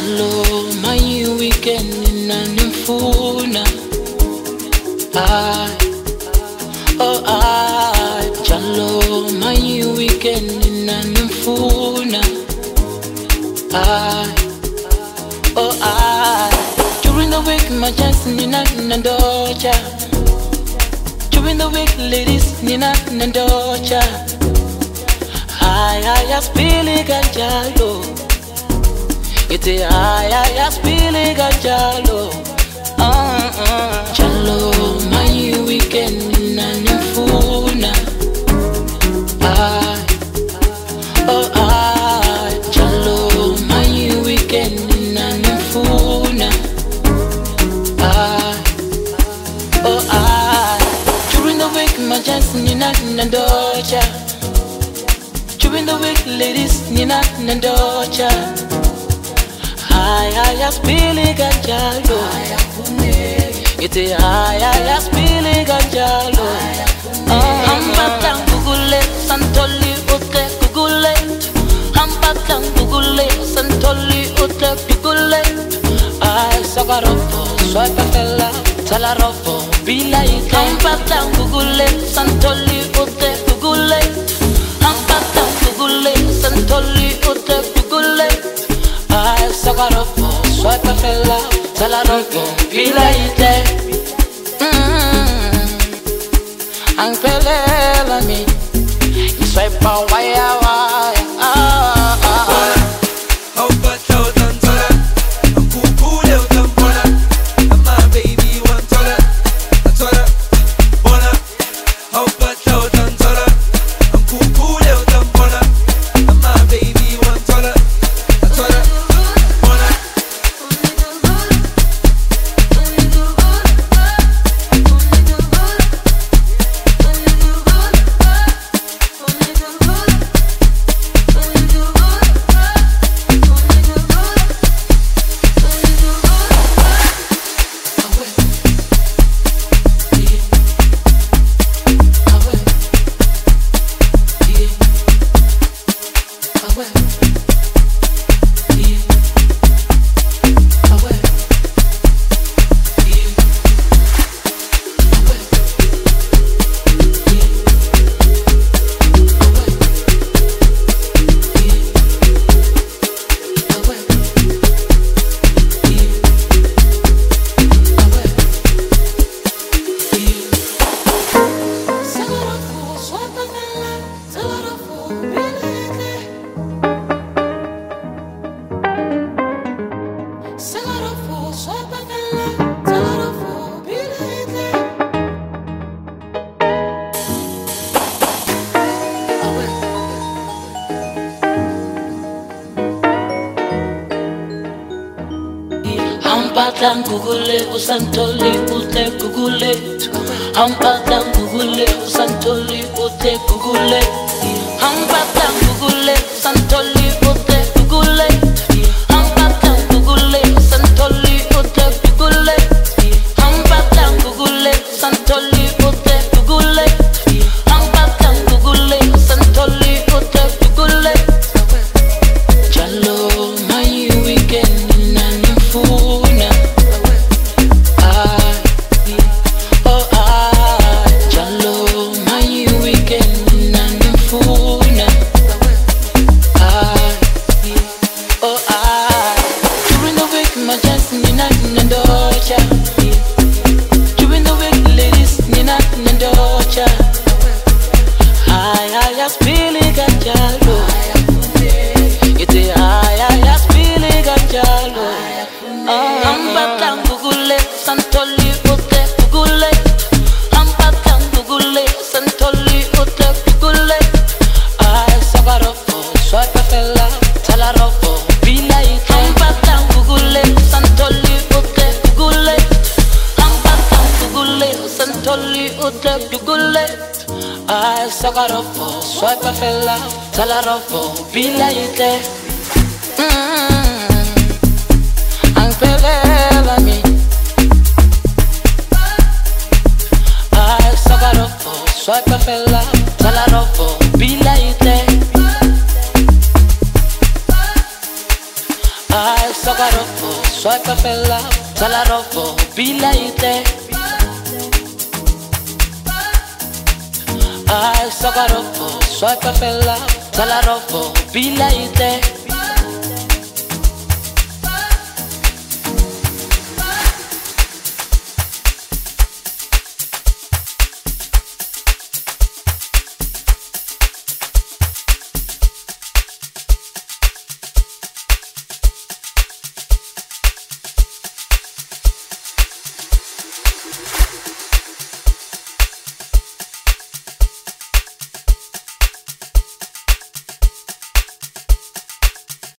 Jalo my weekend inanimfuna. Jalo my weekend inanimfuna. During the week my chance nina nandocha. During the week ladies nina nandocha. I spili ganjalo. Ite I spili ganjalo. Jalo my weekend inanimfuna. Jalo my weekend inanimfuna. During the week my chance nina nandocha. During the week ladies nina nandocha. I spili ganjalo. Ite I spili ganjalo. Hampatang gugule santoli ute gugule. Hampatang gugule santoli ute gugule. I sagarofo swipe fella talarofo bila ite. Hampatang gugule santoli ute gugule. Hampatang gugule santoli ute gugule. I sagarofo swipe fella talarofo bila ite. Ang pelela mi swipe waya waya. Hampatang gugule usantoli ute gugule. Hampatang gugule usantoli ute gugule. Hampatang gugule usantoli ute gugule. Hampatang gugule usantoli ute gugule. Hampatang gugule usantoli ute gugule. Hampatang gugule usantoli ute gugule. Jalo my weekend inanimfuna. Jalo my weekend inanimfuna. During the week my chance nina nandocha. During the week ladies nina nandocha. I spili ganjalo. Ite I spili ganjalo. Hampatang gugule santoli ute gugule. Hampatang gugule santoli ute gugule. I sagarofo swipe fella talarofo bila ite. Hampatang gugule santoli ute gugule. Hampatang gugule santoli ute gugule. I sagarofo swipe fella talarofo bila ite. Ang pelela mi I sagarofo swipe fella talarofo bila ite. I sagarofo swipe up fella, Salarofo, be like that. I Sagarofo, swipe up fella, Salarofo, be like that.